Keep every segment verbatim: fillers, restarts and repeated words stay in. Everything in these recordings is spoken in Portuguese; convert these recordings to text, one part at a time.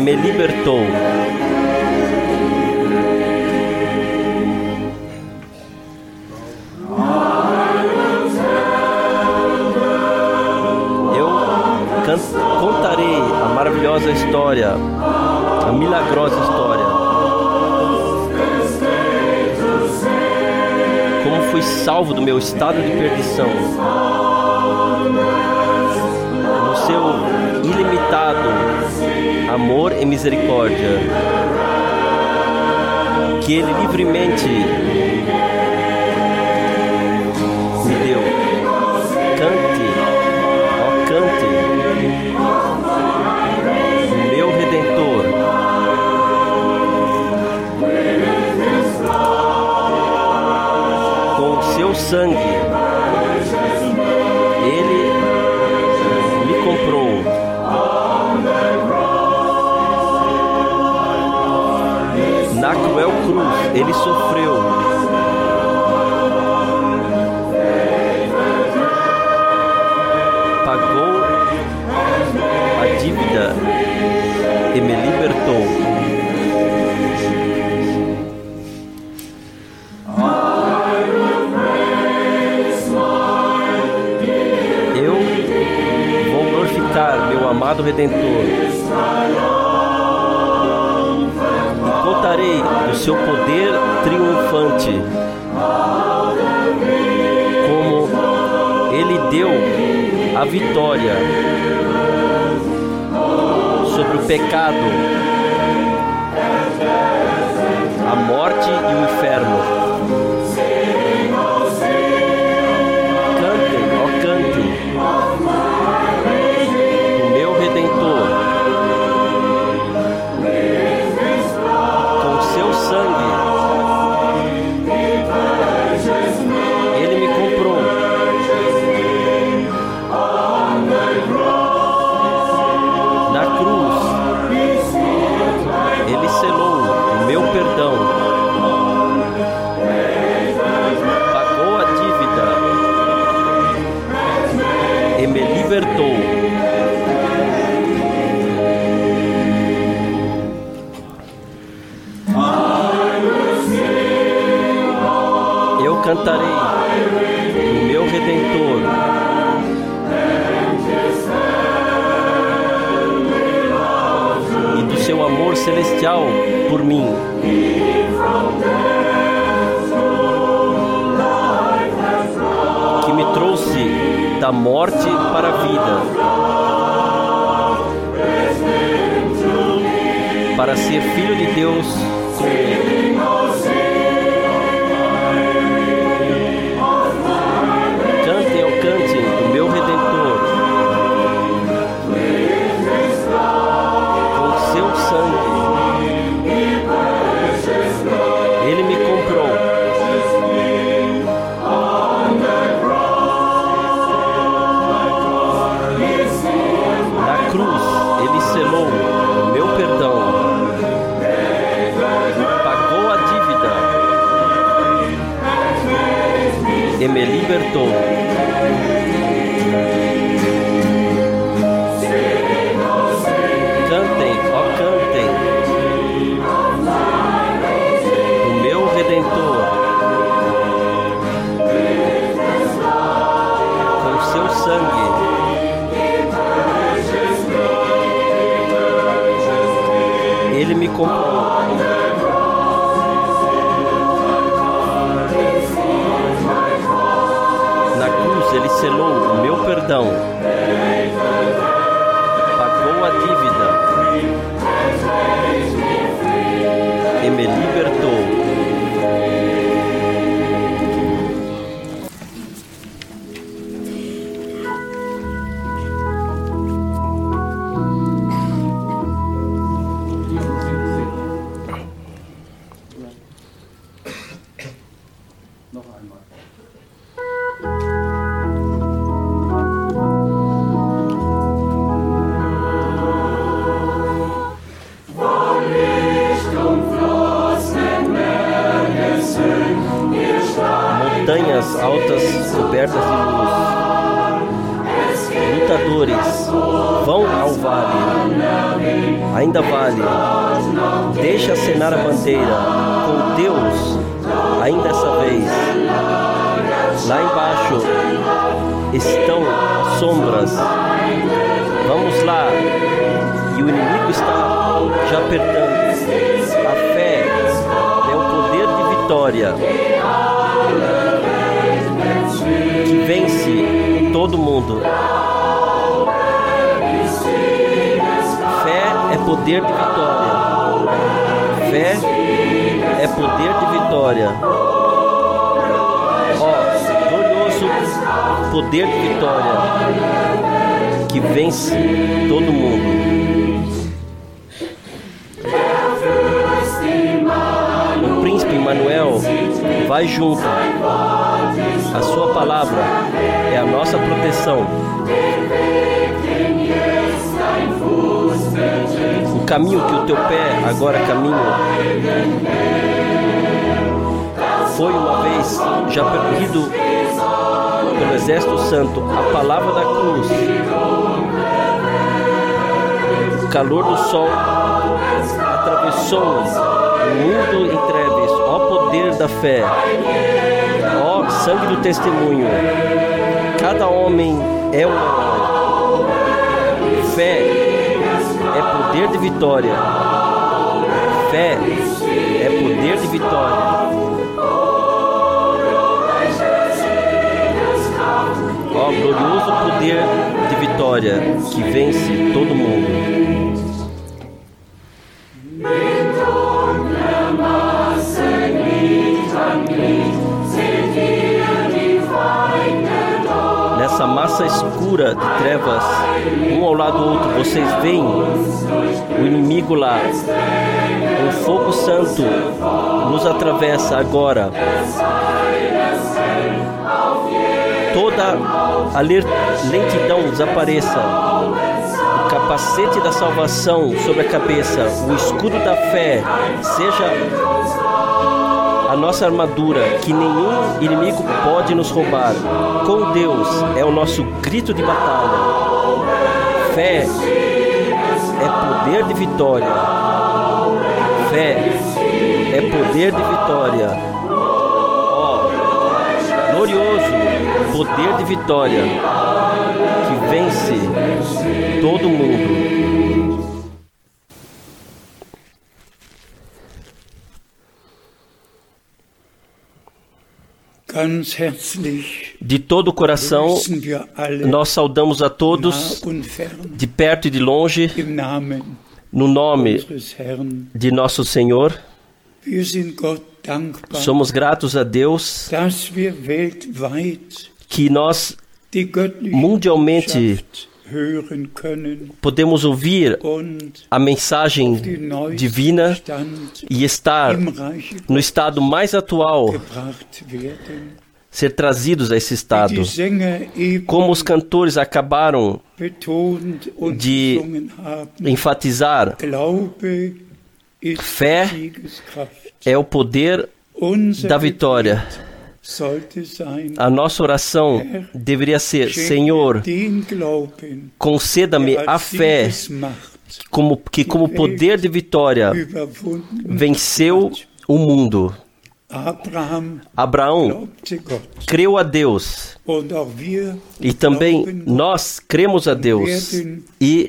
me libertou. Eu can- contarei a maravilhosa história, a milagrosa história. Como fui salvo do meu estado de perdição. No seu ilimitado amor e misericórdia, que Ele livremente me deu. Cante, ó cante, meu Redentor. Com o seu sangue, Ele me comprou. Na cruel cruz, Ele sofreu. Pagou a dívida e me libertou. Eu vou glorificar meu amado Redentor. Contarei do seu poder triunfante, como Ele deu a vitória sobre o pecado, a morte e o inferno. Cantem, ó cantem, o meu Redentor. Sangue, Ele me comprou. Na cruz, Ele selou o meu perdão, pagou a dívida e me libertou. Cantarei o meu Redentor. E do seu amor celestial por mim. Que me trouxe da morte para a vida. Para ser filho de Deus com Ele. Cante o meu Redentor. Com seu sangue, Ele me comprou. Na cruz, Ele selou o meu perdão, pagou a dívida e me libertou. Cantem, ó cantem, o meu Redentor. Com seu sangue, Ele me comprou. Na cruz, Ele selou o meu perdão, pagou a dívida e me libertou. Noch einmal. lutadores vão ao vale. Ainda vale. Deixa acenar a bandeira com Deus, ainda essa vez. Lá embaixo estão as sombras. Vamos lá. E o inimigo está já apertando. A fé é o poder de vitória que vence todo mundo. Fé é poder de vitória. Fé é poder de vitória. Ó, glorioso poder de vitória que vence todo mundo. O príncipe Emmanuel vai junto. A sua palavra é a nossa proteção. O caminho que o teu pé agora caminha foi uma vez já percorrido pelo Exército Santo. A palavra da cruz, o calor do sol atravessou o mundo em trevas. Ó poder da fé, ó sangue do testemunho. Cada homem é um herói. Fé é poder de vitória. Fé é poder de vitória. Ó glorioso poder de vitória que vence todo mundo. Nessa massa escura de trevas, um ao lado do outro, vocês veem o inimigo lá. Um fogo santo nos atravessa agora. Toda a lentidão desapareça. O capacete da salvação sobre a cabeça, o escudo da fé, seja a nossa armadura, que nenhum inimigo pode nos roubar. Com Deus é o nosso grito de batalha. Fé é poder de vitória. Fé é poder de vitória. Ó, glorioso poder de vitória que vence todo mundo. De todo o coração, nós saudamos a todos, de perto e de longe, no nome de nosso Senhor. Somos gratos a Deus que nós mundialmente podemos ouvir a mensagem divina e estar no estado mais atual, ser trazidos a esse estado. Como os cantores acabaram de enfatizar, fé é o poder da vitória. A nossa oração deveria ser: Senhor, conceda-me a fé como, que como poder de vitória venceu o mundo. Abraão creu a Deus e também nós cremos a Deus e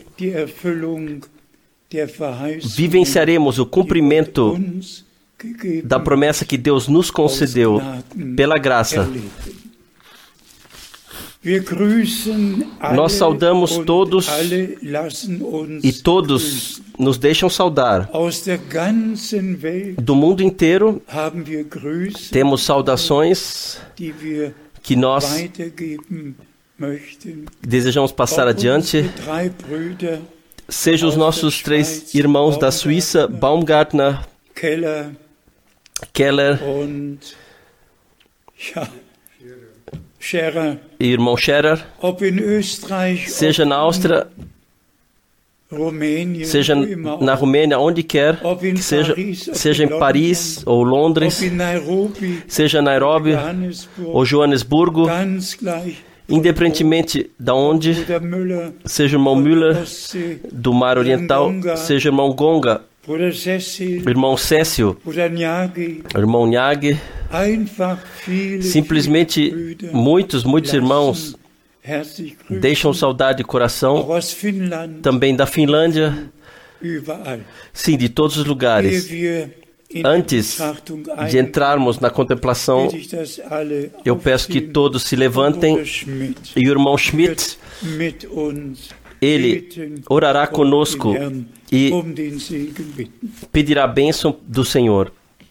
vivenciaremos o cumprimento da promessa que Deus nos concedeu pela graça. Nós saudamos todos e todos nos deixam saudar. Do mundo inteiro temos saudações que nós desejamos passar adiante. Sejam os nossos três irmãos da Suíça, Baumgartner, Keller e irmão Scherer, seja na Áustria, seja na Romênia, onde quer, que seja, seja em Paris ou Londres, seja em Nairobi ou Joanesburgo, independentemente de onde, seja o irmão Müller do Mar Oriental, seja o irmão Gonga, irmão Cécio, irmão Nyagi, simplesmente muitos, muitos irmãos deixam saudade de coração, também da Finlândia, sim, de todos os lugares. Antes de entrarmos na contemplação, eu peço que todos se levantem e o irmão Schmidt, ele orará conosco e pedirá a bênção do Senhor.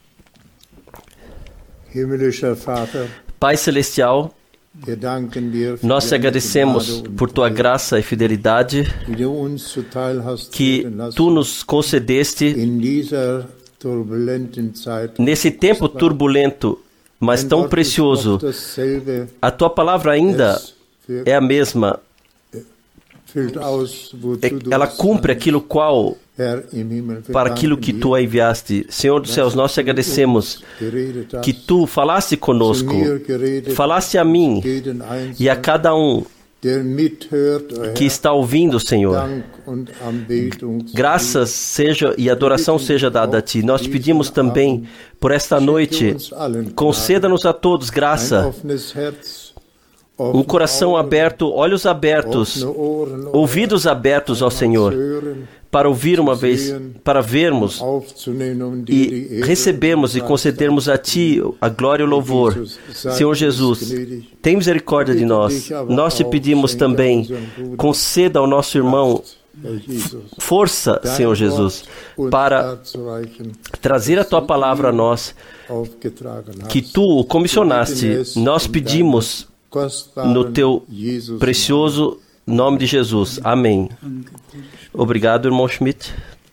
Pai Celestial, nós te agradecemos por tua graça e fidelidade que tu nos concedeste nesse tempo turbulento, mas tão precioso. A tua palavra ainda é a mesma. Ela cumpre aquilo qual, para aquilo que tu a enviaste. Senhor dos céus, nós te agradecemos que tu falaste conosco, falaste a mim e a cada um que está ouvindo, Senhor. Graças seja e adoração seja dada a Ti. Nós te pedimos também por esta noite, conceda-nos a todos graça, um coração aberto, olhos abertos, ouvidos abertos ao Senhor, para ouvir uma vez, para vermos e recebermos e concedermos a Ti a glória e o louvor. Senhor Jesus, tem misericórdia de nós. Nós te pedimos também, conceda ao nosso irmão força, Senhor Jesus, para trazer a Tua palavra a nós, que Tu o comissionaste. Nós pedimos no Teu precioso nome de Jesus. Amém. Obrigado, irmão Schmidt.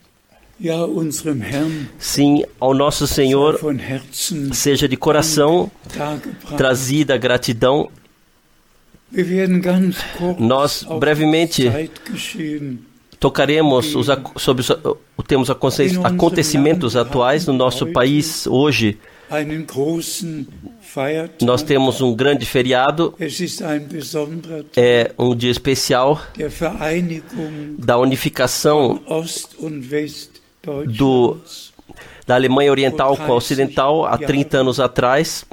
Sim, ao nosso Senhor seja de coração trazida a gratidão. Nós brevemente tocaremos os, sobre os temos acontecimentos atuais no nosso país hoje. Nós temos um grande feriado, é um dia especial da unificação do, da Alemanha Oriental com a Ocidental há trinta anos atrás.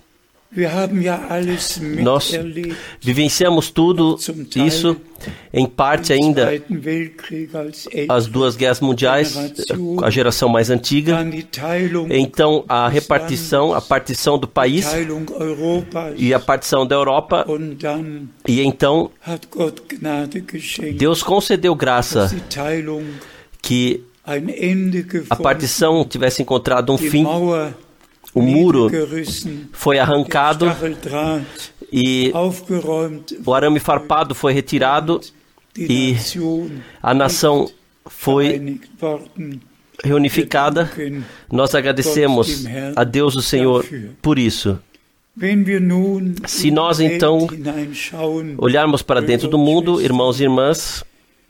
Nós vivenciamos tudo isso, em parte ainda as duas guerras mundiais, a geração mais antiga, então a repartição, a partição do país e a partição da Europa, e então Deus concedeu graça que a partição tivesse encontrado um fim. O muro foi arrancado e o arame farpado foi retirado e a nação foi reunificada. Nós agradecemos a Deus o Senhor por isso. Se nós então olharmos para dentro do mundo, irmãos e irmãs,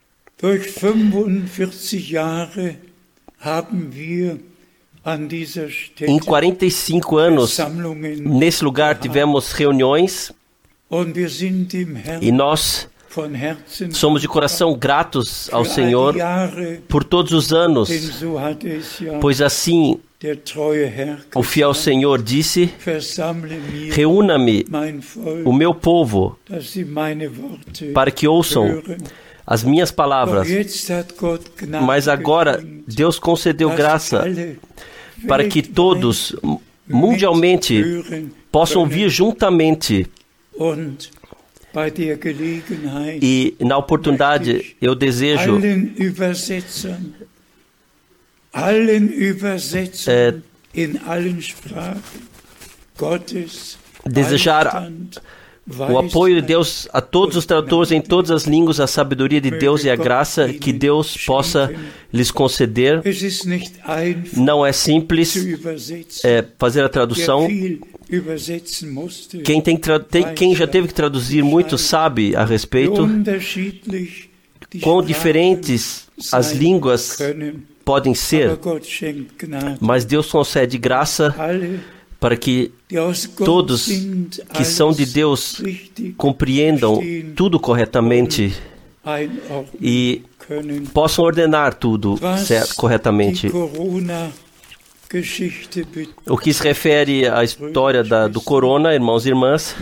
em quarenta e cinco anos, nesse lugar tivemos reuniões e nós somos de coração gratos ao Senhor por todos os anos, pois assim o fiel Senhor disse: reúna-me o meu povo para que ouçam as minhas palavras. Mas agora Deus concedeu graça para que todos mundialmente possam vir juntamente. E na oportunidade eu desejo é, desejar o apoio de Deus a todos os tradutores em todas as línguas, a sabedoria de Deus e a graça que Deus possa lhes conceder. Não é simples é, fazer a tradução. Quem, tem tra- tem, quem já teve que traduzir muito sabe a respeito. Quão diferentes as línguas podem ser, mas Deus concede graça para que todos que são de Deus compreendam tudo corretamente e possam ordenar tudo certo, corretamente. O que se refere à história da, do corona, irmãos e irmãs,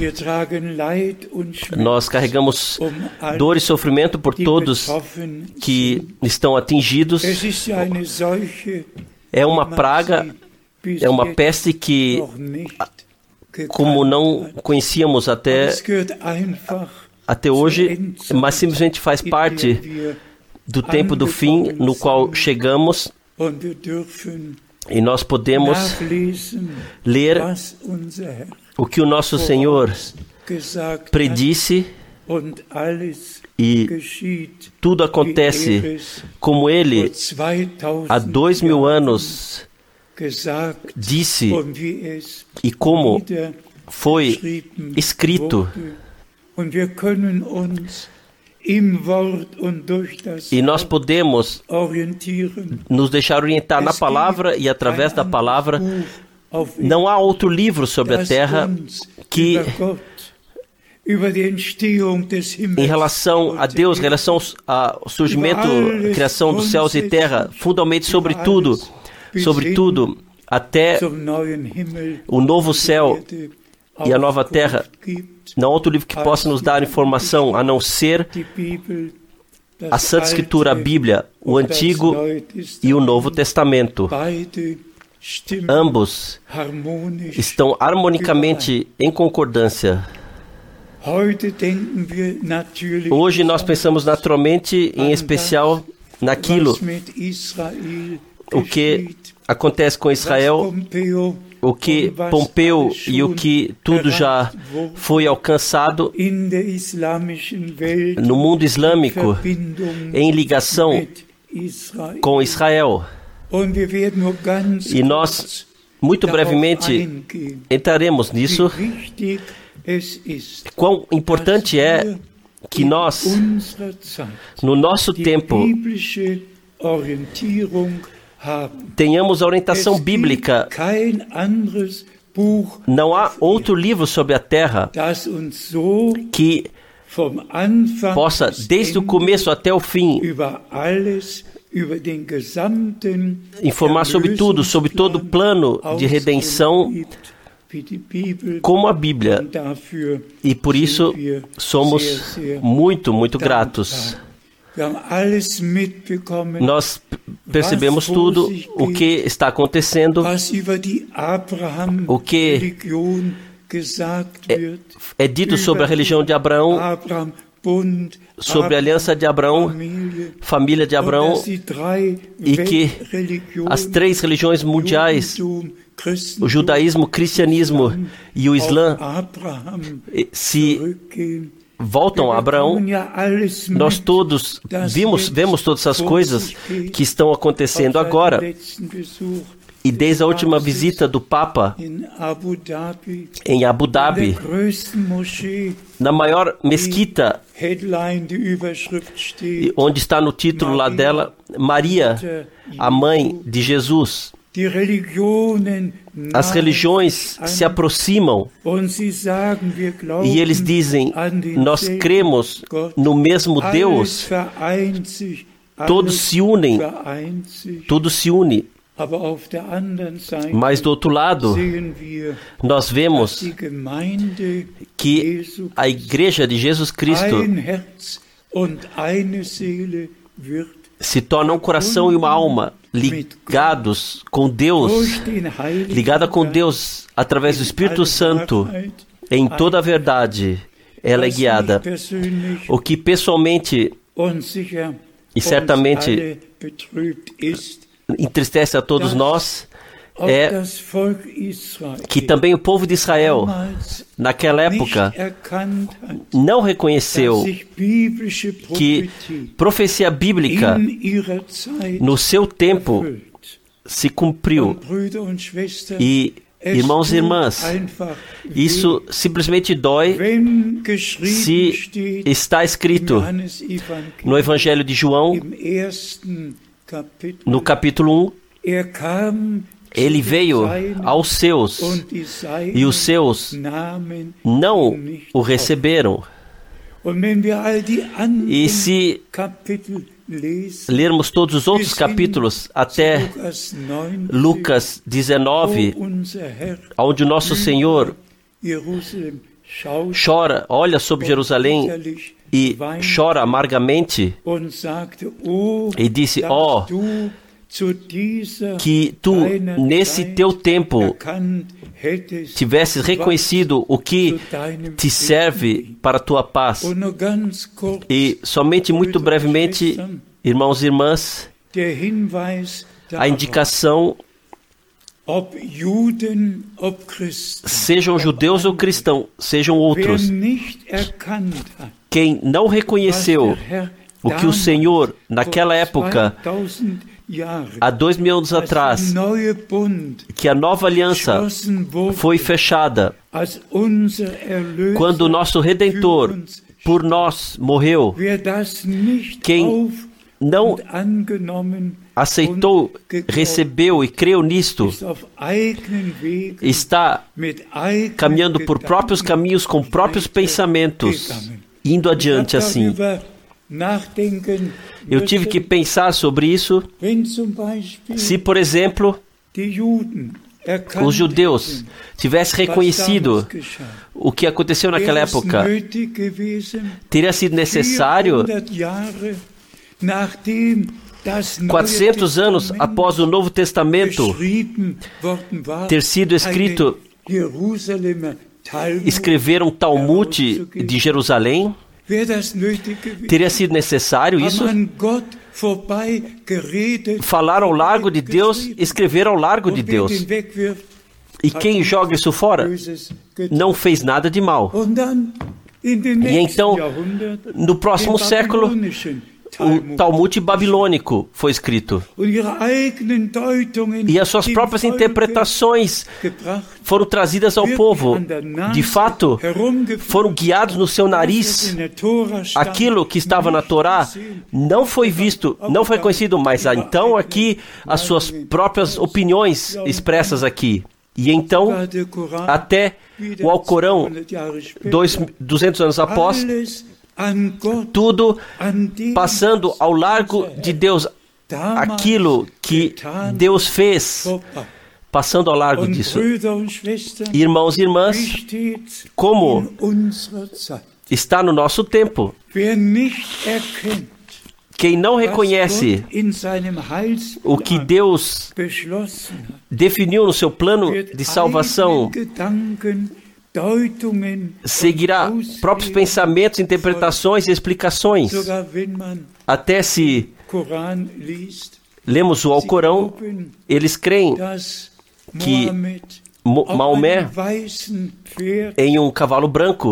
nós carregamos dor e sofrimento por todos que estão atingidos. É uma praga, é uma peste que, como não conhecíamos até, até hoje, mas simplesmente faz parte do tempo do fim no qual chegamos. E nós podemos ler o que o nosso Senhor predisse e tudo acontece como Ele, há dois mil anos, disse e como foi escrito. E nós podemos nos deixar orientar na palavra e através da palavra. Não há outro livro sobre a terra que, em relação a Deus, em relação ao surgimento, a criação dos céus e terra, fundamentalmente sobre tudo, sobre tudo, até o novo céu e a nova terra. Não há outro livro que possa nos dar informação a não ser a Santa Escritura, a Bíblia, o Antigo e o Novo Testamento. Ambos estão harmonicamente em concordância. Hoje nós pensamos naturalmente, em especial, naquilo o que acontece com Israel, o que Pompeu e o que tudo já foi alcançado no mundo islâmico em ligação com Israel. E nós, muito brevemente, entraremos nisso. Quão importante é que nós, no nosso tempo, tenhamos a orientação bíblica. Não há outro livro sobre a terra que possa, desde o começo até o fim, informar sobre tudo, sobre todo o plano de redenção, como a Bíblia. E por isso somos muito, muito gratos. Nós percebemos tudo o que está acontecendo, o que é, é dito sobre a religião de Abraão, sobre a aliança de Abraão, família de Abraão, e que as três religiões mundiais, o judaísmo, o cristianismo e o islã, se voltam a Abraão. Nós todos vimos, vemos todas essas coisas que estão acontecendo agora. E desde a última visita do Papa em Abu Dhabi, na maior mesquita, onde está no título lá dela, Maria, a mãe de Jesus. As religiões se aproximam e eles dizem: nós cremos no mesmo Deus. Todos se unem, tudo se une. Mas do outro lado, nós vemos que a Igreja de Jesus Cristo se torna um coração e uma alma ligados com Deus, ligada com Deus através do Espírito Santo, em toda a verdade. Ela é guiada. O que pessoalmente e certamente entristece a todos nós é que também o povo de Israel, naquela época, não reconheceu que profecia bíblica no seu tempo se cumpriu. E, irmãos e irmãs, isso simplesmente dói se está escrito no Evangelho de João, no capítulo um, Ele veio aos seus, e os seus não o receberam. E se lermos todos os outros capítulos, até Lucas dezenove, onde o nosso Senhor chora, olha sobre Jerusalém e chora amargamente, e disse: ó, oh, que tu, nesse teu tempo, tivesses reconhecido o que te serve para a tua paz. E somente muito brevemente, irmãos e irmãs, a indicação, sejam judeus ou cristãos, sejam outros, quem não reconheceu o que o Senhor, naquela época, há dois mil anos atrás, que a nova aliança foi fechada, quando o nosso Redentor por nós morreu, quem não aceitou, recebeu e creu nisto, está caminhando por próprios caminhos, com próprios pensamentos, indo adiante assim. Eu tive que pensar sobre isso. Se, por exemplo, os judeus tivessem reconhecido o que aconteceu naquela época, teria sido necessário, quatrocentos anos após o Novo Testamento ter sido escrito, escrever um Talmud de Jerusalém? Teria sido necessário isso? Falar ao largo de Deus, escrever ao largo de Deus. E quem joga isso fora não fez nada de mal. E então, no próximo século, o Talmud babilônico foi escrito. E as suas próprias interpretações foram trazidas ao povo. De fato, foram guiados no seu nariz. Aquilo que estava na Torá não foi visto, não foi conhecido, mas então aqui as suas próprias opiniões expressas aqui. E então, até o Alcorão, dois, duzentos anos após, tudo passando ao largo de Deus, aquilo que Deus fez, passando ao largo disso. Irmãos e irmãs, como está no nosso tempo, quem não reconhece o que Deus definiu no seu plano de salvação, seguirá próprios pensamentos, interpretações e explicações. Até se lemos o Alcorão, eles creem que Maomé, em um cavalo branco,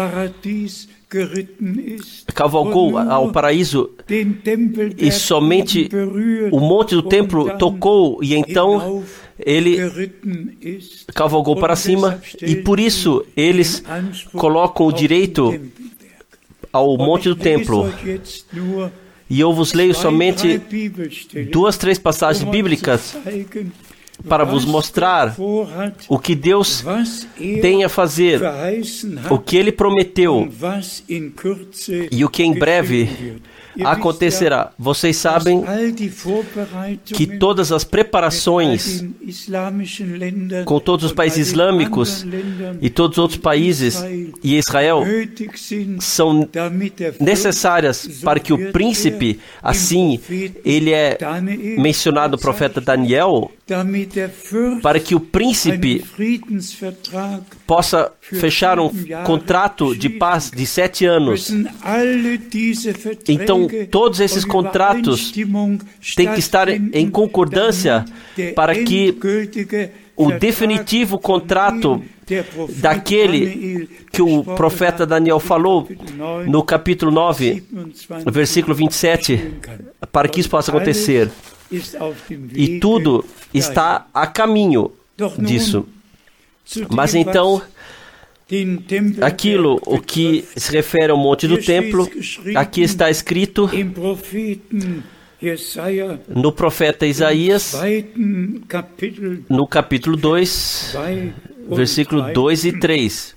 cavalgou ao paraíso e somente o monte do templo tocou, e então ele cavalgou para cima, e por isso eles colocam o direito ao monte do templo. E eu vos leio somente duas, três passagens bíblicas para vos mostrar o que Deus tem a fazer, o que Ele prometeu e o que em breve acontecerá. Vocês sabem que todas as preparações com todos os países islâmicos e todos os outros países e Israel são necessárias para que o príncipe, assim ele é mencionado no profeta Daniel, para que o príncipe possa fechar um contrato de paz de sete anos. Então, todos esses contratos têm que estar em concordância para que o definitivo contrato daquele que o profeta Daniel falou no capítulo nove, versículo vinte e sete, para que isso possa acontecer. E tudo está a caminho disso. Mas então, aquilo o que se refere ao monte do templo, aqui está escrito no profeta Isaías, no capítulo dois, versículo dois e três.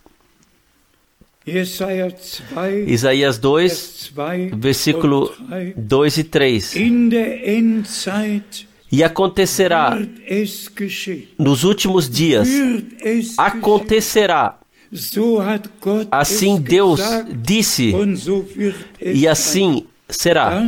Isaías dois, versículo dois e três. E acontecerá nos últimos dias, acontecerá, assim Deus disse, e assim será,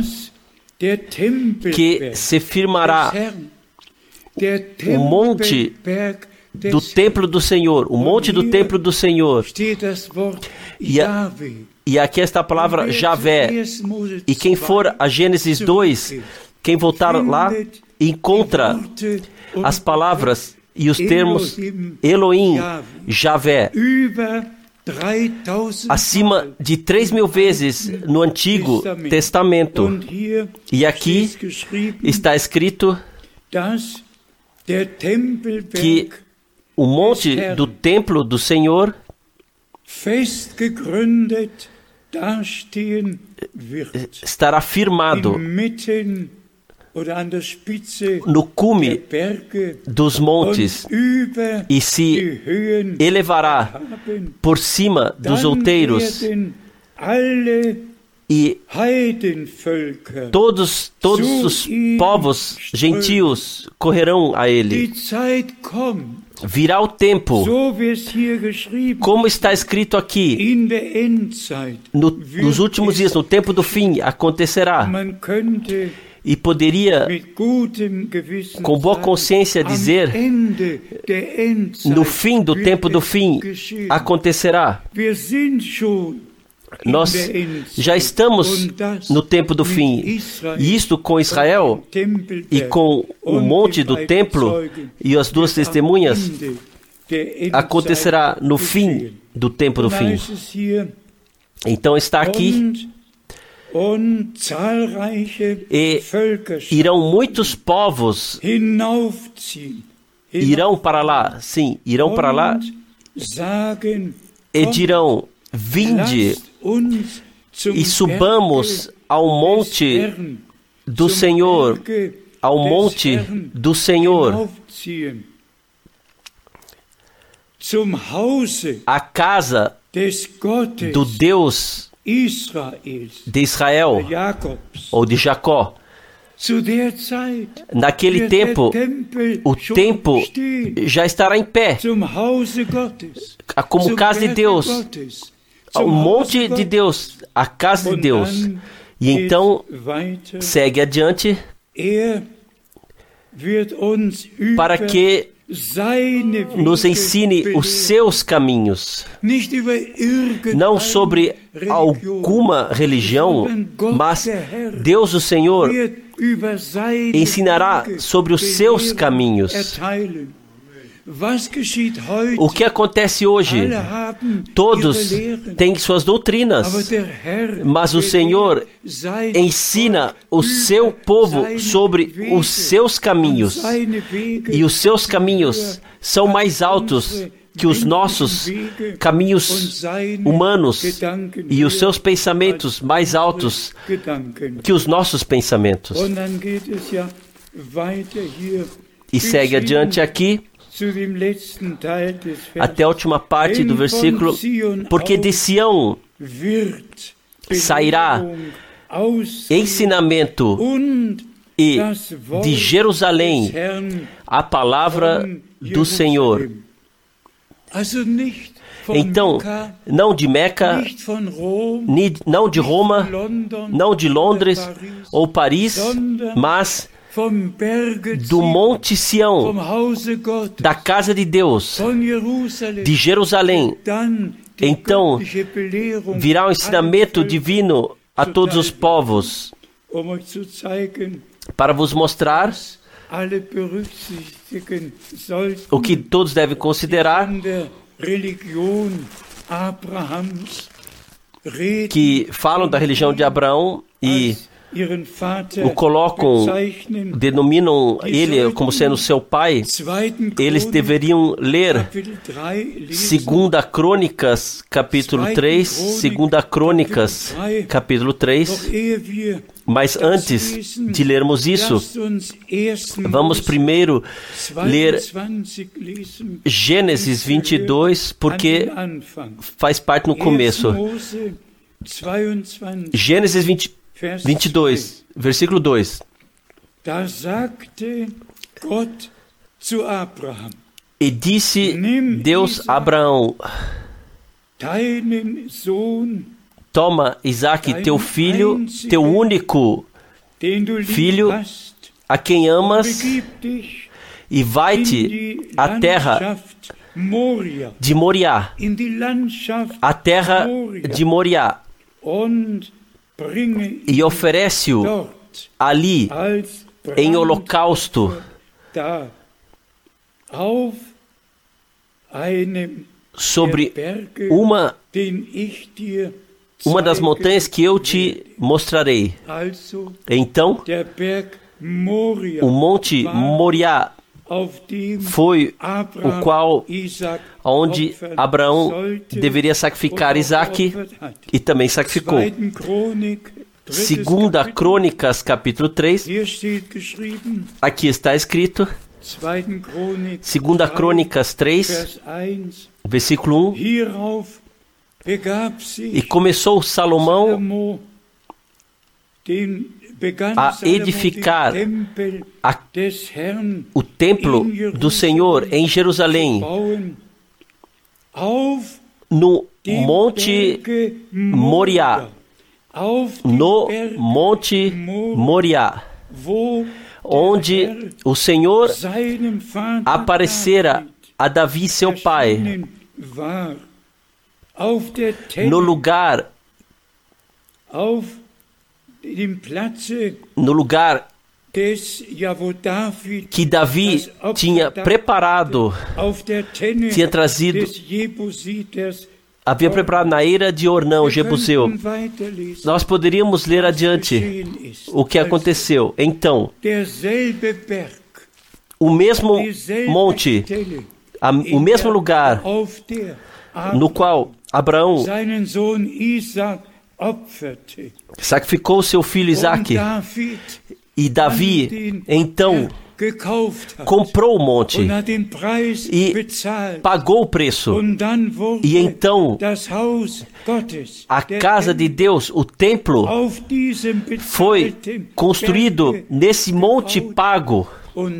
que se firmará o monte do templo do Senhor, o monte do templo do Senhor. E, a, e aqui está a palavra Javé. E quem for a Gênesis dois, quem voltar lá, encontra as palavras e os termos Elohim, Javé, acima de três mil vezes no Antigo Testamento. E aqui está escrito que o monte do templo do Senhor estará firmado no cume dos montes e se elevará por cima dos outeiros, e todos, todos os povos gentios correrão a ele. Virá o tempo, como está escrito aqui, no, nos últimos dias, no tempo do fim, acontecerá. E poderia, com boa consciência, dizer, no fim do tempo do fim, acontecerá. Nós já estamos no tempo do fim, e isto com Israel e com o monte do templo e as duas testemunhas acontecerá no fim do tempo do fim. Então está aqui, e irão muitos povos, irão para lá, sim, irão para lá, e dirão, vinde e subamos ao monte do Senhor, ao monte do Senhor, a casa do Deus de Israel ou de Jacó. Naquele tempo, o templo já estará em pé, como casa de Deus, o monte de Deus, a casa de Deus. E então segue adiante para que nos ensine os seus caminhos, não sobre alguma religião, mas Deus, o Senhor, ensinará sobre os seus caminhos. O que acontece hoje? Todos têm suas doutrinas, mas o Senhor ensina o seu povo sobre os seus caminhos, e os seus caminhos são mais altos que os nossos caminhos humanos, e os seus pensamentos mais altos que os nossos pensamentos. E segue adiante aqui, até a última parte do versículo, porque de Sião sairá ensinamento, e de Jerusalém a palavra do Senhor. Então, não de Meca, não de Roma, não de Londres ou Paris, mas do Monte Sião, da casa de Deus, de Jerusalém. Então virá um ensinamento divino a todos os povos, para vos mostrar o que todos devem considerar, que falam da religião de Abraão e o colocam, denominam ele como sendo seu pai. Eles deveriam ler Segunda Crônicas, capítulo três, Segunda Crônicas, capítulo três. Mas antes de lermos isso, vamos primeiro ler Gênesis vinte e dois, porque faz parte no começo. Gênesis vinte, vinte e dois, versículo dois. E disse Deus a Abraão: toma, Isaque, teu filho, teu único filho, a quem amas, e vai-te à terra de Moriá, a terra de Moriá, e oferece-o ali em holocausto sobre uma, uma das montanhas que eu te mostrarei. Então, o monte Moriá foi o qual, onde Abraão deveria sacrificar Isaque, e também sacrificou. Segunda Crônicas, capítulo três, aqui está escrito, Segunda Crônicas três, versículo um, e começou Salomão a edificar a, o templo do Senhor em Jerusalém, no Monte Moriá, no Monte Moriá, onde o Senhor aparecera a Davi, seu pai, no lugar no lugar que Davi tinha preparado, tinha trazido, havia preparado na eira de Ornão, Jebuseu. Nós poderíamos ler adiante o que aconteceu. Então, o mesmo monte, a, o mesmo lugar no qual Abraão sacrificou seu filho Isaque, e Davi, então, comprou o monte e pagou o preço. E então, a casa de Deus, o templo, foi construído nesse monte pago.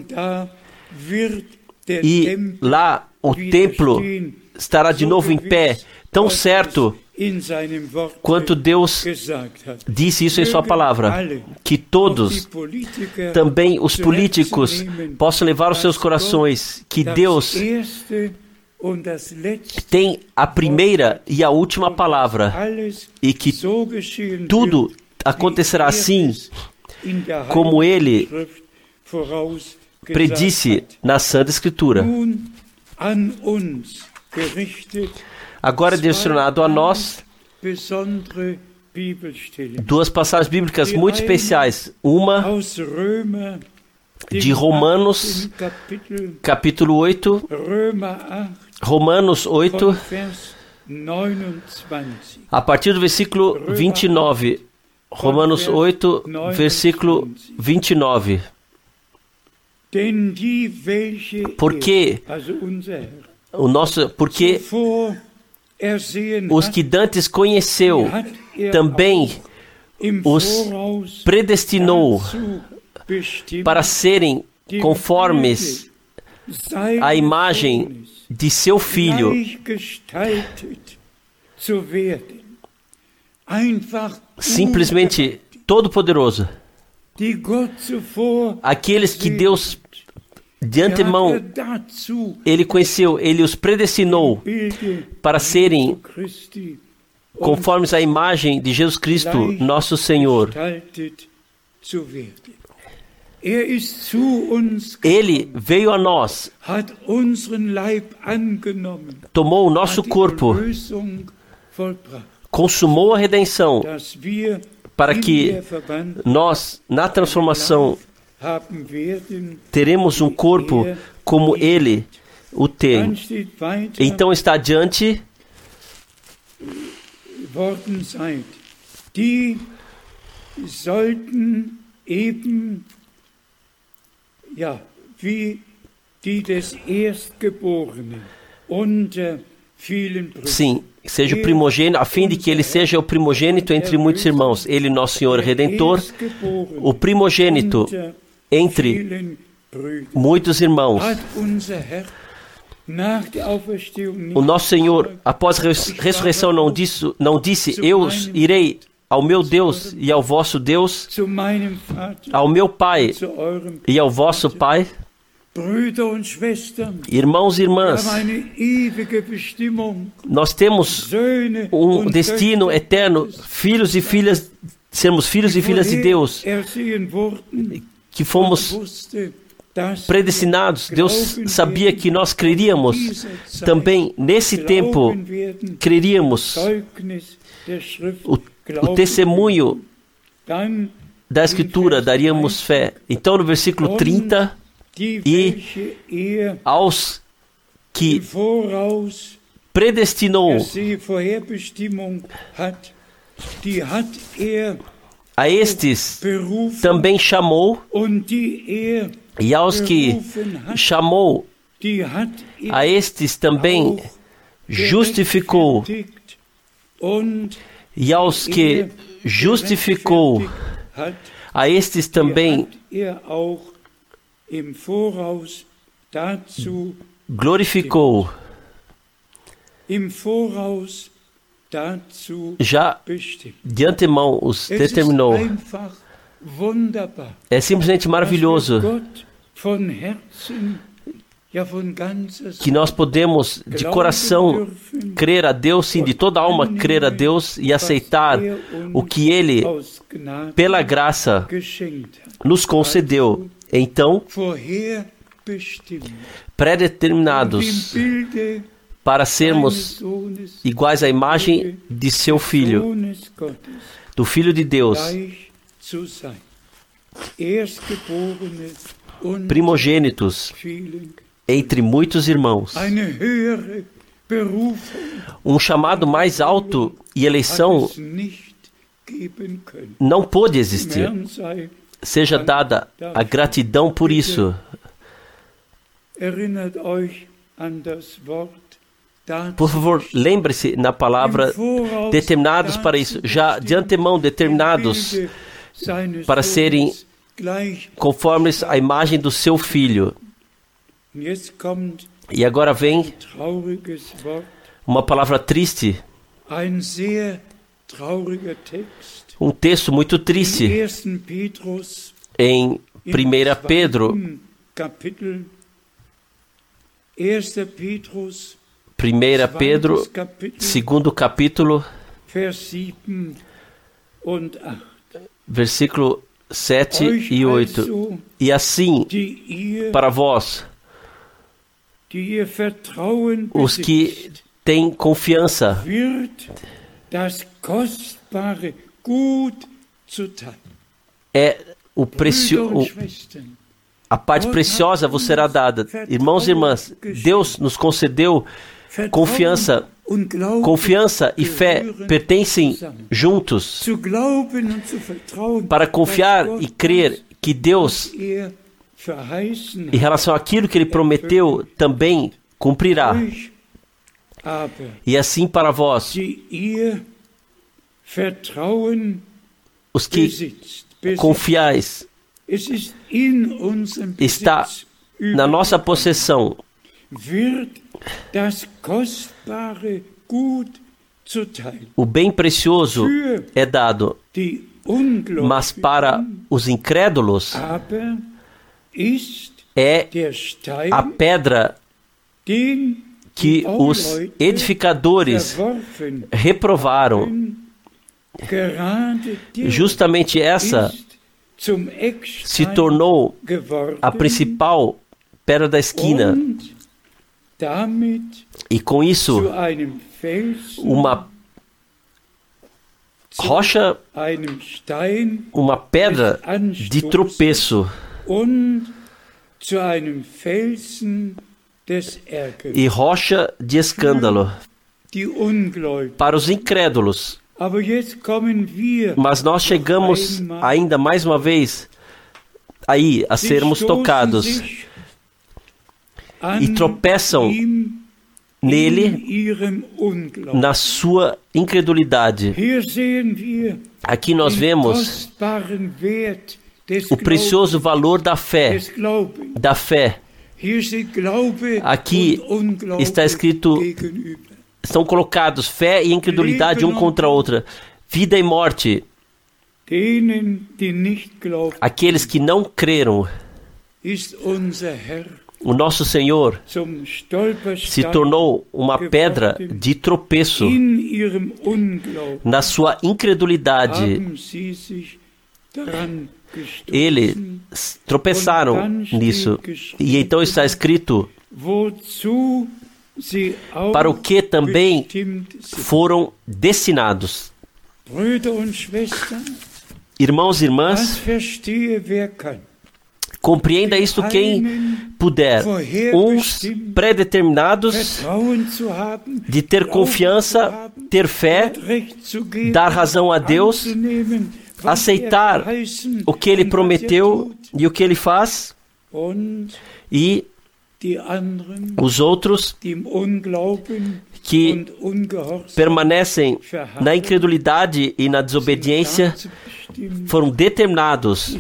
E lá o templo estará de novo em pé, tão certo quanto Deus disse isso em sua palavra, que todos, também os políticos, possam levar os seus corações, que Deus tem a primeira e a última palavra, e que tudo acontecerá assim, como Ele predisse na Santa Escritura. Agora é direcionado a nós duas passagens bíblicas muito especiais. Uma de Romanos, capítulo oito, Romanos oito, a partir do versículo vinte e nove. Romanos oito, versículo vinte e nove. Porque o nosso, porque os que dantes conheceu, também os predestinou para serem conformes à imagem de seu Filho, simplesmente todo-poderoso. Aqueles que Deus de antemão Ele conheceu, Ele os predestinou para serem conformes à imagem de Jesus Cristo, nosso Senhor. Ele veio a nós, tomou o nosso corpo, consumou a redenção, para que nós, na transformação, teremos um corpo como Ele o tem. Então está adiante, sollten eben, ja, wie die des Erstgeborenen unter vielen Brüdern. Sim, seja o primogênito, a fim de que ele seja o primogênito entre muitos irmãos. Ele, nosso Senhor Redentor, o primogênito entre muitos irmãos. O nosso Senhor, após a ressurreição, não disse, não disse: eu irei ao meu Deus e ao vosso Deus, ao meu Pai e ao vosso Pai. Irmãos e irmãs, nós temos um destino eterno, filhos e filhas, sermos filhos e filhas de Deus, que fomos predestinados. Deus sabia que nós creríamos. Também nesse tempo creríamos. O, o testemunho da Escritura daríamos fé. Então no versículo trinta, e aos que predestinou, a estes também chamou, e aos que chamou, a estes também justificou, e aos que justificou, a estes também glorificou. Já de antemão os determinou. É simplesmente maravilhoso que nós podemos de coração crer a Deus, sim, de toda a alma crer a Deus e aceitar o que Ele, pela graça, nos concedeu. Então, predeterminados para sermos iguais à imagem de seu Filho, do Filho de Deus, primogênitos entre muitos irmãos. Um chamado mais alto e eleição não pôde existir. Seja dada a gratidão por isso. Por favor, lembre-se na palavra determinados para isso, já de antemão determinados para serem conformes à imagem do seu Filho. E agora vem uma palavra triste, um texto muito triste em primeira Pedro, primeira Pedro, segundo capítulo, versículo sete e oito. E assim, para vós, os que têm confiança, é o precioso, a parte preciosa vos será dada. Irmãos e irmãs, Deus nos concedeu confiança. Confiança e fé pertencem juntos. Para confiar e crer que Deus, em relação àquilo que Ele prometeu, também cumprirá. E assim para vós, os que confiais, está na nossa possessão o bem precioso é dado, mas para os incrédulos é a pedra que os edificadores reprovaram. Justamente essa se tornou a principal pedra da esquina. E com isso, uma rocha, uma pedra de tropeço e rocha de escândalo para os incrédulos. Aber jetzt kommen wir Mas nós chegamos einmal, ainda mais uma vez aí a sie sermos stoßen tocados sich an e tropeçam ihm nele in ihrem Unglauben. na sua incredulidade. Hier sehen wir Aqui nós den vemos kostbaren Wert des o precioso valor da fé, Glaubens, des Glaubens. da fé. Hier steht Glaube Aqui und Unglaube está escrito, gegenüber. Estão colocados fé e incredulidade um contra a outra, vida e morte. Denen, die nicht glauben, Aqueles que não creram, ist unser Herr o nosso Senhor zum se Stolperstein tornou uma pedra de tropeço. in ihrem Unglauben. Na sua incredulidade, Haben sie sich daran gestoßen, eles tropeçaram nisso. E então está escrito, wozu sie auch para o que também bestimmt sind. foram destinados. Brüder und Schwestern, Irmãos e das irmãs, verstehe wer kann. compreenda isto quem puder. Uns pré-determinados Vertrauen zu haben, de ter confiança, ter fé, Recht zu geben, dar razão a Deus, anzunehmen, was aceitar er verheißen o que Ele und was er prometeu tut. e o que Ele faz, Und e die anderen, os outros die im Unglauben que und Ungehorsam permanecem na incredulidade e na desobediência dazu bestimmt, foram determinados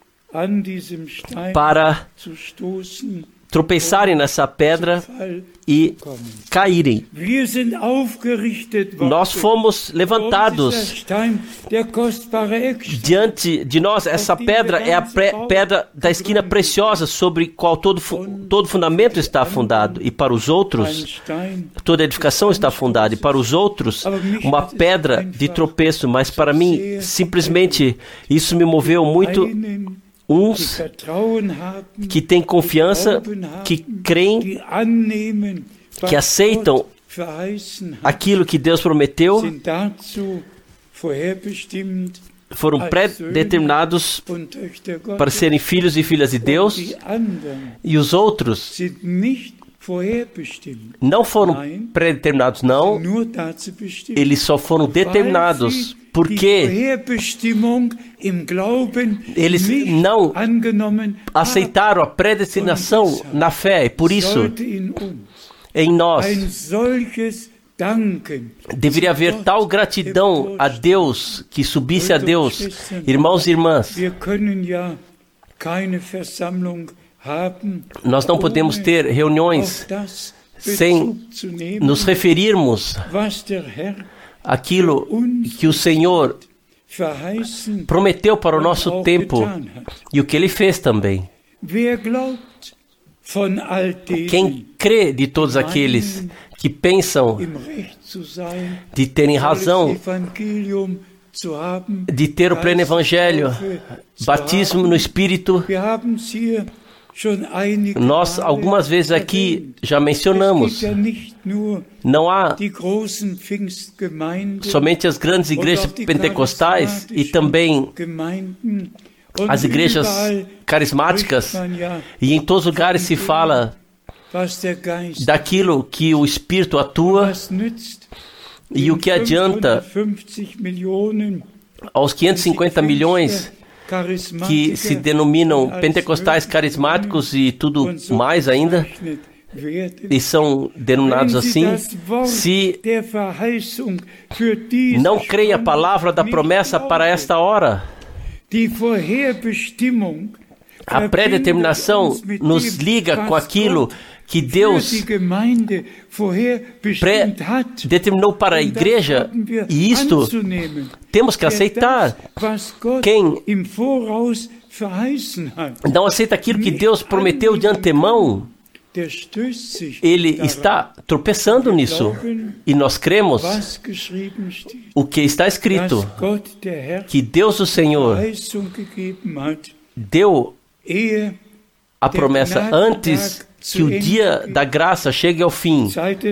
an diesem Stein para zu stoßen, tropeçarem nessa pedra Fall e kommen. caírem. Wir sind aufgerichtet worden. Nós fomos Vor uns levantados. ist der Stein, der kostbare Eckstein. Diante de nós, essa pedra é a pre- pedra da esquina preciosa sobre qual todo, fu- todo fundamento está fundado. E para os Ein outros, Stein, toda edificação está fundada. E para os outros, uma pedra de tropeço. Mas para mim, simplesmente, isso me moveu muito. einen, die Uns Vertrauen haben, que têm confiança, que creem, die annehmen, was que aceitam Gott verheißen hat, aquilo que Deus prometeu, sind dazu vorherbestimmt, foram pré-determinados und Töchter Gottes. para serem filhos e filhas de Deus. Die anderen E os outros sind nicht vorherbestimmt, não foram pré-determinados, não. nur dazu bestimmt. Eles só foram determinados. Weil sie Por die quê? Vorherbestimmung im Glauben Eles nicht não angenommen aceitaram a predestinação na fé. E por haben, isso, sollte in uns em nós, ein solches Danken deveria haver tal gratidão a Deus, que subisse a Deus. Irmãos e irmãs, Wir können ja keine Versammlung haben, nós não podemos ter reuniões auf das sem Bezug zu nehmen, nos referirmos was der Herr àquilo que o Senhor verheißen prometeu para o und nosso auch tempo getan hat. e o que Ele fez também. Wer glaubt von all denen, Quem crê de todos aqueles que pensam im Recht zu sein, de terem razão, das Evangelium zu haben, de ter o pleno evangelho, batismo no Espírito. Wir haben's hier schon einige Nós Male algumas vezes aqui já mencionamos, Es gibt ja nicht nur não há die großen Pfingstgemeinden somente as grandes und igrejas auch die pentecostais e charismatischen também Gemeinden. Und as igrejas überall carismáticas, spricht man ja, e em todos os lugares se fala was der Geist daquilo que o Espírito atua was nützt, e o que adianta fünfhundertfünfzig Millionen aos quinhentos e cinquenta milhões que se denominam pentecostais carismáticos e tudo mais ainda, e são denominados assim, se não creem a palavra da promessa para esta hora. A pré-determinação nos liga com aquilo que Deus pré-determinou para a igreja, e isto temos que aceitar. Quem não aceita aquilo que Deus prometeu de antemão, ele está tropeçando nisso. E nós cremos o que está escrito, que Deus o Senhor deu a promessa antes que o dia da graça chegue ao fim.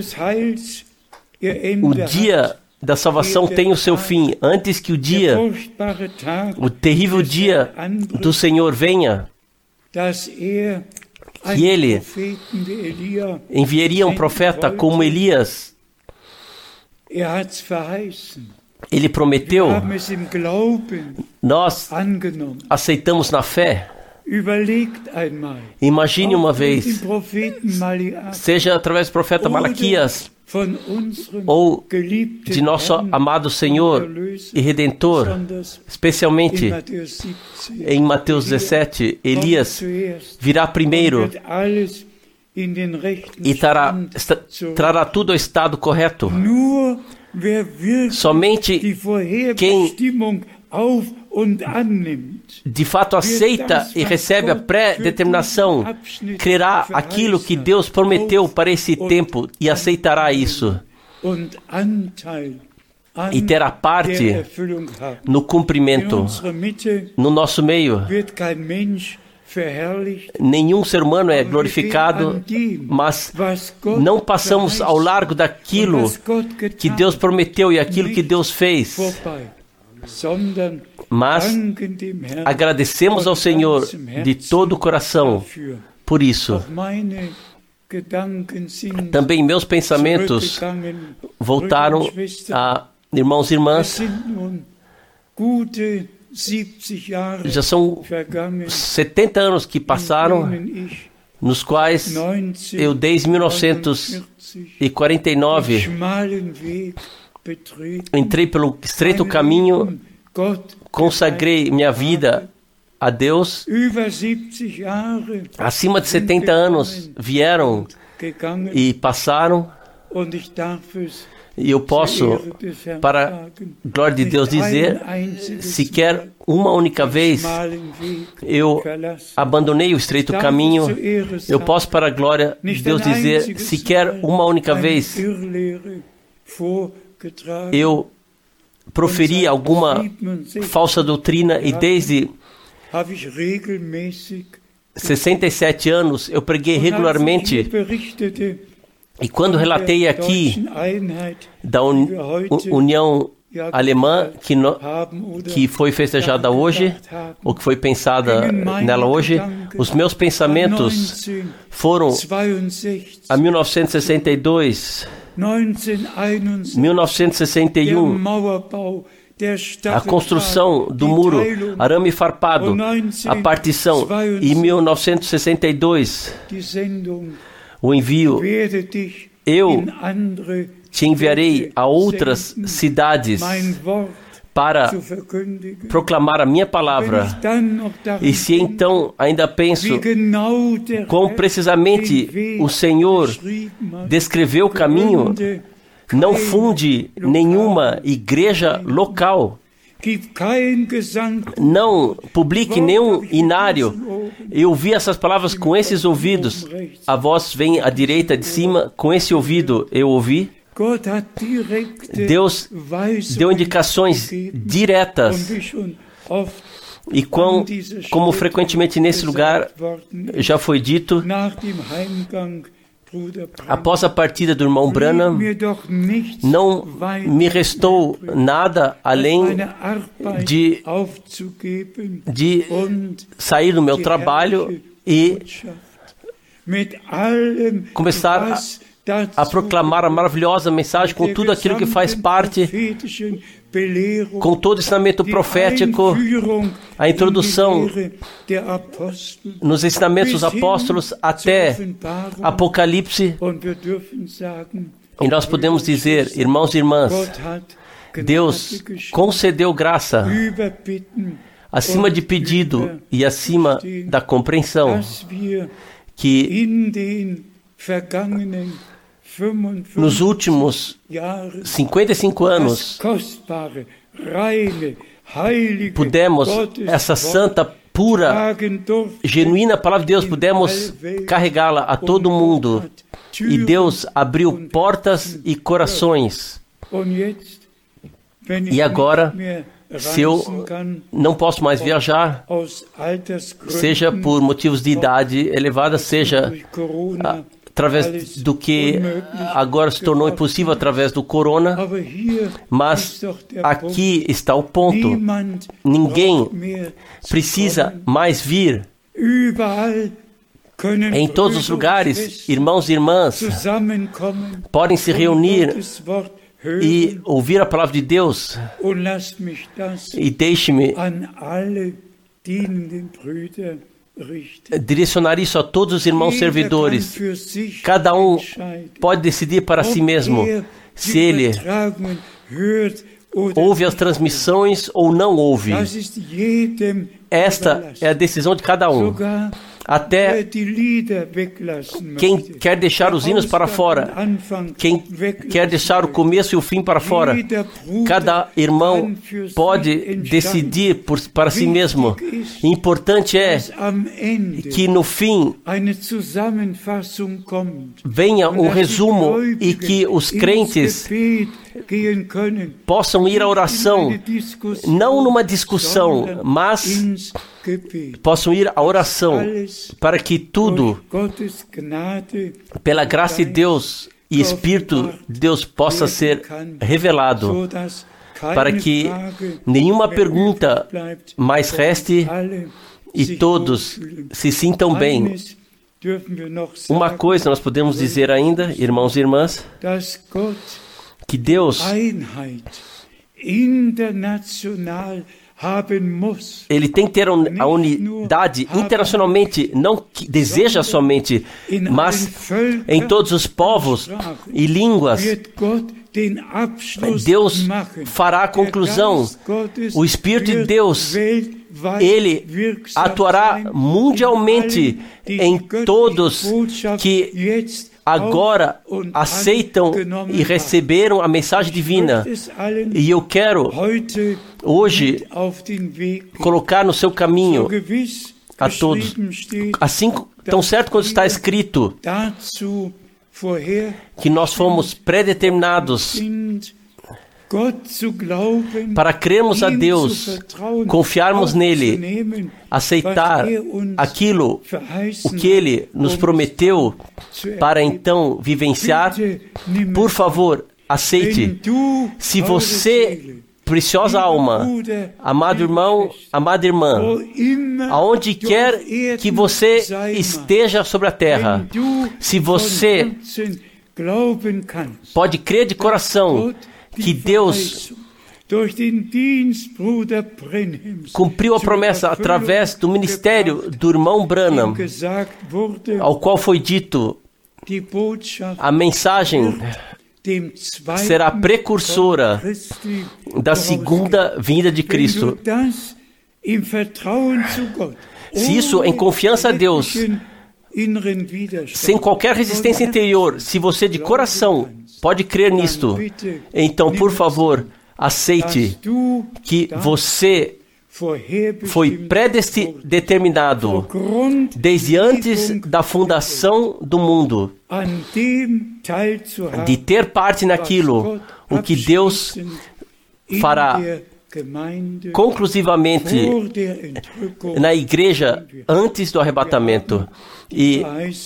O dia da salvação tem o seu fim, antes que o dia, o terrível dia do Senhor venha, que Ele enviaria um profeta como Elias. Ele prometeu, nós aceitamos na fé. Imagine uma vez, seja através do profeta Malaquias, ou de nosso amado Senhor e Redentor, especialmente em Mateus dezessete, Elias virá primeiro e trará, trará tudo ao estado correto. Somente quem de fato aceita e recebe a pré-determinação crerá aquilo que Deus prometeu para esse tempo e aceitará isso e terá parte no cumprimento. No nosso meio, nenhum ser humano é glorificado, mas não passamos ao largo daquilo que Deus prometeu e aquilo que Deus fez, mas agradecemos ao Senhor de todo o coração por isso. Também meus pensamentos voltaram a irmãos e irmãs. Já são setenta anos que passaram, nos quais eu, desde mil novecentos e quarenta e nove, entrei pelo estreito caminho, consagrei minha vida a Deus. Acima de setenta anos vieram e passaram, e eu posso, para a glória de Deus, dizer, sequer uma única vez eu abandonei o estreito caminho. Eu posso, para a glória de Deus, dizer, sequer uma única vez eu proferi alguma falsa doutrina, e desde sessenta e sete anos eu preguei regularmente. E quando relatei aqui da un, União Alemã, que, no, que foi festejada hoje, ou que foi pensada nela hoje, os meus pensamentos foram a mil novecentos e sessenta e dois, mil novecentos e sessenta e um, a construção do muro arame farpado, a partição, e mil novecentos e sessenta e dois, o envio. Eu te enviarei a outras cidades para proclamar a minha palavra. E se então ainda penso quão precisamente o Senhor descreveu o caminho, não funde nenhuma igreja local, não publique nenhum inário. Eu ouvi essas palavras com esses ouvidos. A voz vem à direita de cima, com esse ouvido eu ouvi. Deus deu indicações diretas. E com, como frequentemente nesse lugar já foi dito, após a partida do irmão Branham, não me restou nada além de, de sair do meu trabalho e começar a, a proclamar a maravilhosa mensagem com tudo aquilo que faz parte, com todo o ensinamento profético, a introdução nos ensinamentos dos apóstolos até Apocalipse. E nós podemos dizer, irmãos e irmãs, Deus concedeu graça acima de pedido e acima da compreensão, que nos últimos cinquenta e cinco anos pudemos, essa santa, pura, genuína palavra de Deus, pudemos carregá-la a todo mundo. E Deus abriu portas e corações. E agora, se eu não posso mais viajar, seja por motivos de idade elevada, seja a, através do que agora se tornou impossível através do corona, mas aqui está o ponto. Ninguém precisa mais vir. Em todos os lugares, irmãos e irmãs podem se reunir e ouvir a palavra de Deus. E deixe-me direcionar isso a todos os irmãos servidores. Cada um pode decidir para si mesmo se ele ouve as transmissões ou não ouve. Esta é a decisão de cada um. Até quem quer deixar os hinos para fora, quem quer deixar o começo e o fim para fora, cada irmão pode decidir por, para si mesmo. Importante é que no fim venha um resumo e que os crentes possam ir à oração, não numa discussão, mas possam ir à oração, para que tudo, pela graça de Deus e Espírito de Deus, possa ser revelado, para que nenhuma pergunta mais reste e todos se sintam bem. Uma coisa nós podemos dizer ainda, irmãos e irmãs, que Deus, Ele tem que ter a unidade internacionalmente, não que deseja somente, mas em todos os povos e línguas. Deus fará a conclusão. O Espírito de Deus, Ele atuará mundialmente em todos que agora aceitam e receberam a mensagem divina. E eu quero hoje colocar no seu caminho a todos, assim tão certo quando está escrito que nós fomos predeterminados para crermos a Deus, confiarmos nele, aceitar aquilo o que Ele nos prometeu para então vivenciar. Por favor, aceite. Se você, preciosa alma, amado irmão, amada irmã, aonde quer que você esteja sobre a terra, se você pode crer de coração que Deus cumpriu a promessa através do ministério do irmão Branham, ao qual foi dito, a mensagem será precursora da segunda vinda de Cristo. Se isso em confiança a Deus, sem qualquer resistência interior, se você de coração pode crer nisto, então, por favor, aceite que você foi predeterminado desde antes da fundação do mundo de ter parte naquilo o que Deus fará conclusivamente na igreja antes do arrebatamento. E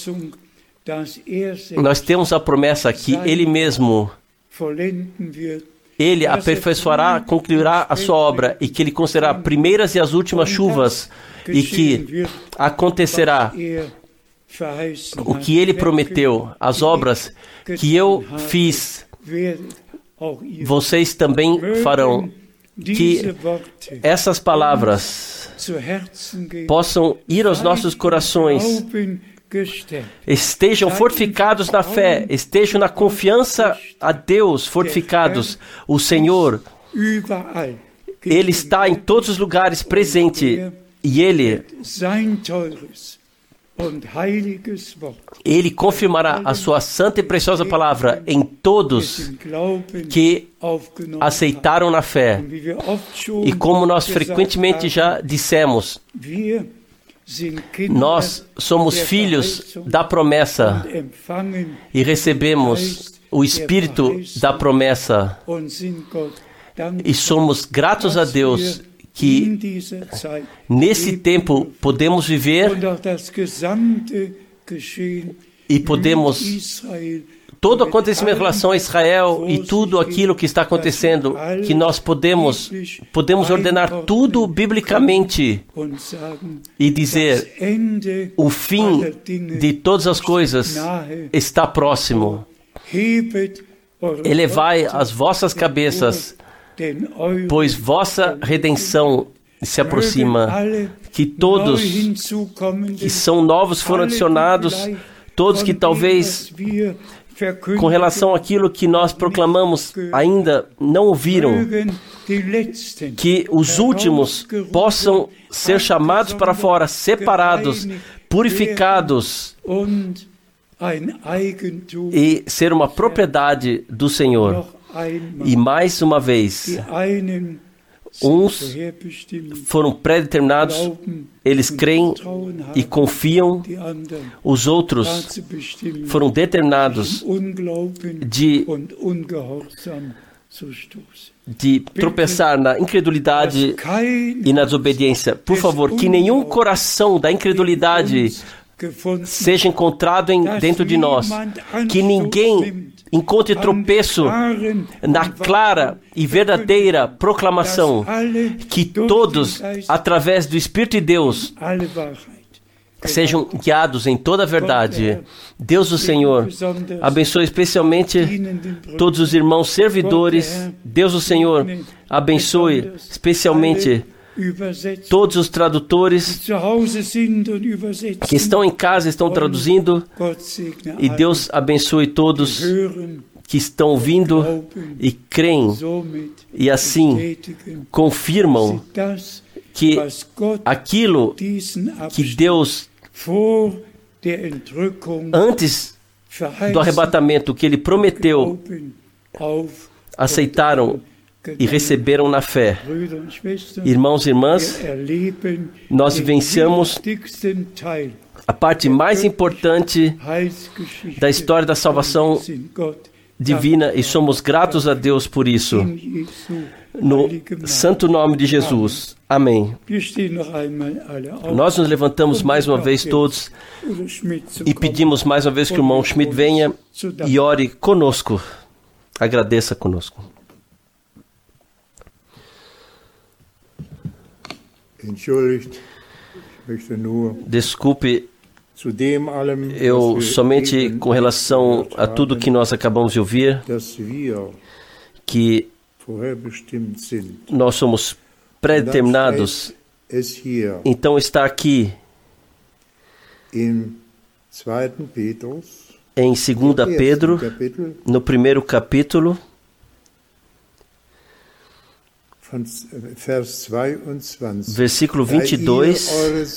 nós temos a promessa que Ele mesmo, Ele aperfeiçoará, concluirá a sua obra, e que Ele concederá primeiras e as últimas chuvas, e que acontecerá o que Ele prometeu, as obras que eu fiz, vocês também farão. Que essas palavras possam ir aos nossos corações, estejam fortificados na fé, estejam na confiança a Deus fortificados. O Senhor, Ele está em todos os lugares presente, e Ele, Ele confirmará a sua santa e preciosa palavra em todos que aceitaram na fé. E como nós frequentemente já dissemos, nós somos filhos da promessa e recebemos o Espírito da promessa, e somos gratos a Deus que nesse tempo podemos viver e podemos, todo acontecimento em relação a Israel e tudo aquilo que está acontecendo, que nós podemos, podemos ordenar tudo biblicamente e dizer, o fim de todas as coisas está próximo. elevai as vossas cabeças, pois vossa redenção se aproxima. Que todos que são novos foram adicionados, todos que talvez, com relação àquilo que nós proclamamos, ainda não ouviram, que os últimos possam ser chamados para fora, separados, purificados e ser uma propriedade do Senhor. E mais uma vez, uns foram pré-determinados, eles creem e confiam, os outros foram determinados de, de tropeçar na incredulidade e na desobediência. Por favor, que nenhum coração da incredulidade seja encontrado em, dentro de nós, que ninguém encontre tropeço na clara e verdadeira proclamação, que todos, através do Espírito de Deus, sejam guiados em toda a verdade. Deus, o Senhor, abençoe especialmente todos os irmãos servidores. Deus, o Senhor, abençoe especialmente todos os tradutores que estão em casa, estão traduzindo, e Deus abençoe todos que estão ouvindo e creem, e assim confirmam que aquilo que Deus, antes do arrebatamento, que Ele prometeu, aceitaram e receberam na fé. Irmãos e irmãs, nós vivenciamos a parte mais importante da história da salvação divina e somos gratos a Deus por isso. No santo nome de Jesus. Amém. Nós nos levantamos mais uma vez todos e pedimos mais uma vez que o irmão Schmidt venha e ore conosco. Agradeça conosco. Desculpe, eu somente com relação a tudo que nós acabamos de ouvir, que nós somos pré-determinados, então está aqui em segunda Pedro, no primeiro capítulo, versículo vinte e dois,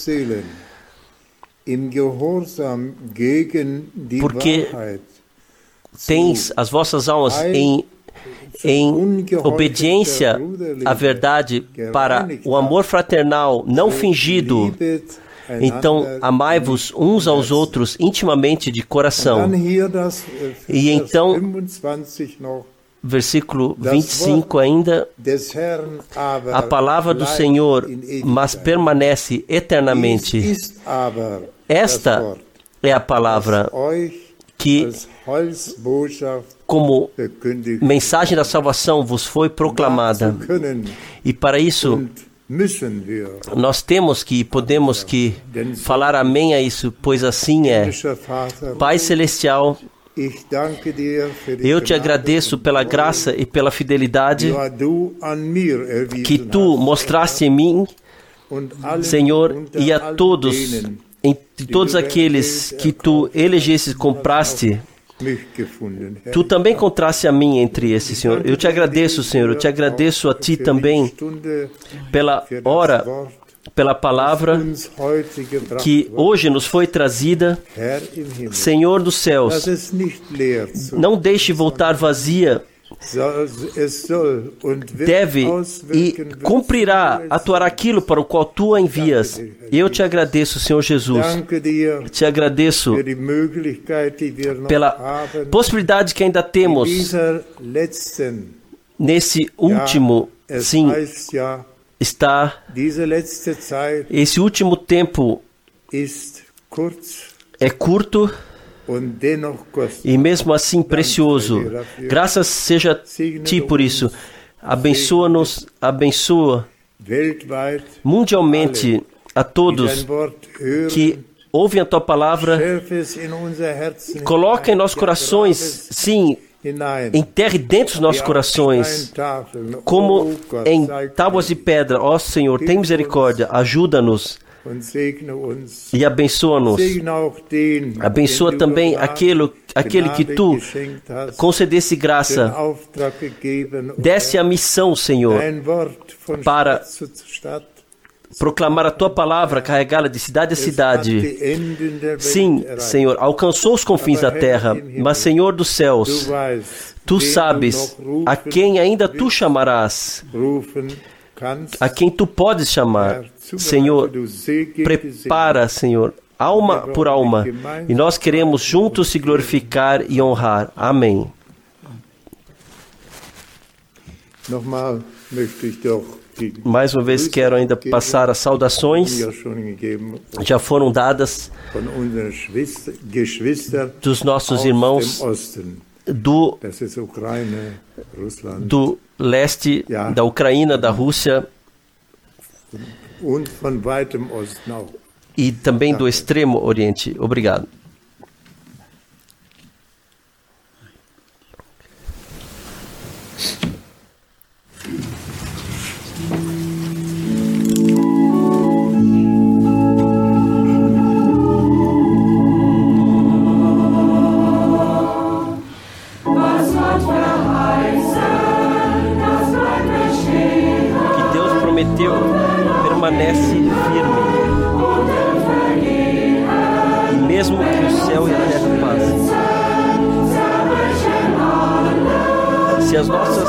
porque tens as vossas almas em, em obediência à verdade para o amor fraternal não fingido, então amai-vos uns aos outros intimamente de coração. E então, versículo vinte e cinco ainda, a palavra do Senhor, mas permanece eternamente. Esta é a palavra que, como mensagem da salvação, vos foi proclamada. E para isso, nós temos que, podemos que falar amém a isso, pois assim é. Pai Celestial, eu te agradeço pela graça e pela fidelidade que tu mostraste em mim, Senhor, e a todos, em todos aqueles que tu elegeste, compraste. Tu também encontraste a mim entre esses, Senhor. Eu te agradeço, Senhor. Eu te agradeço a ti também pela hora, pela palavra que hoje nos foi trazida. Senhor dos céus, não deixe voltar vazia. Deve e cumprirá, atuará aquilo para o qual tu a envias. Eu te agradeço, Senhor Jesus. Te agradeço pela possibilidade que ainda temos nesse último, sim, está esse último tempo é curto e mesmo assim precioso. Graças seja a ti por isso. Abençoa-nos, abençoa mundialmente a todos que ouvem a tua palavra. Coloca em nossos corações, sim, enterre dentro dos nossos corações, como em tábuas de pedra. Ó Senhor, tem misericórdia, ajuda-nos e abençoa-nos. Abençoa também aquele, aquele que Tu concedesse graça. Desce a missão, Senhor, para proclamar a Tua palavra, carregá-la de cidade a cidade. Sim, Senhor, alcançou os confins da terra, mas, Senhor dos céus, Tu sabes a quem ainda Tu chamarás, a quem Tu podes chamar. Senhor, prepara, Senhor, alma por alma, e nós queremos juntos se glorificar e honrar. Amém. Mais uma vez quero ainda passar as saudações, já foram dadas dos nossos irmãos do, do leste, da Ucrânia, da Rússia e também do extremo oriente. Obrigado. Permanece firme, mesmo que o céu e a terra passem. Se as nossas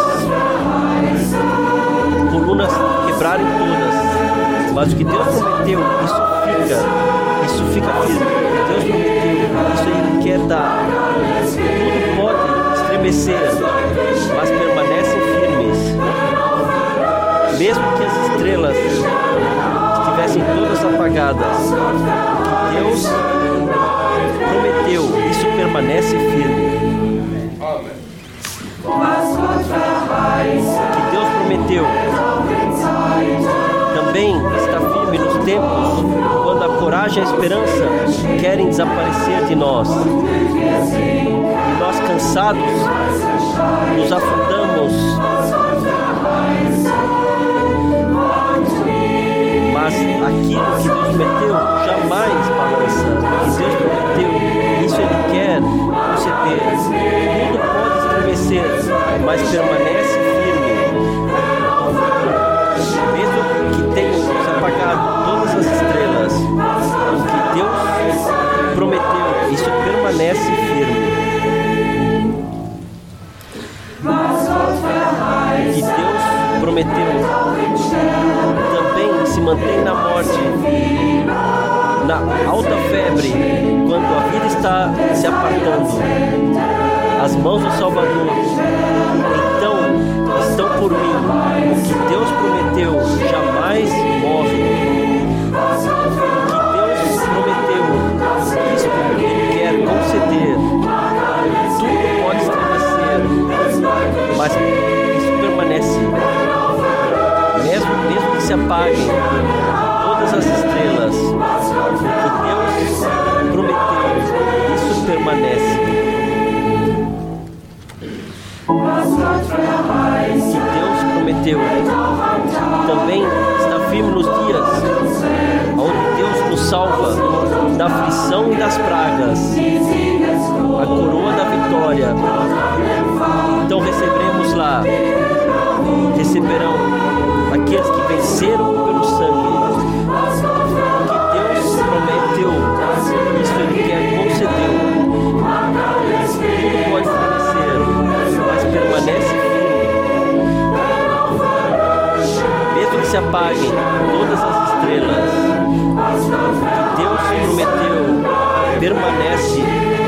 colunas quebrarem todas, mas o que Deus prometeu, isso fica, isso fica firme. O que Deus prometeu, isso Ele quer dar. Tudo pode estremecer, mas permanecem firmes. Mesmo que as estrelas estivessem todas apagadas, o que Deus prometeu, isso permanece firme. O que Deus prometeu também está firme nos tempos quando a coragem e a esperança querem desaparecer de nós. E nós, cansados, nos afundamos. Mas aquilo que Deus prometeu jamais balança. O que Deus prometeu, isso Ele quer conceder. Tudo pode estremecer, mas permanece firme. Mesmo que tenham se apagado todas as estrelas, o que Deus prometeu, isso permanece firme. O que Deus prometeu também se mantém na morte, na alta febre, quando a vida está se apartando. As mãos do Salvador, então, estão por mim. O que Deus prometeu jamais morre. O que Deus prometeu, isso Ele quer conceder. Tudo pode estremecer, mas isso permanece. Mesmo, mesmo que se apaguem todas as estrelas, o que Deus prometeu, isso permanece. O que Deus prometeu também está firme nos dias onde Deus nos salva da aflição e das pragas, a coroa da vitória. Então receberemos lá, receberão aqueles que venceram pelo sangue. O que Deus prometeu, isso Ele quer conceder. Tudo pode estremecer, mas permanece firme. Mesmo que se apaguem todas as estrelas, o que Deus prometeu permanece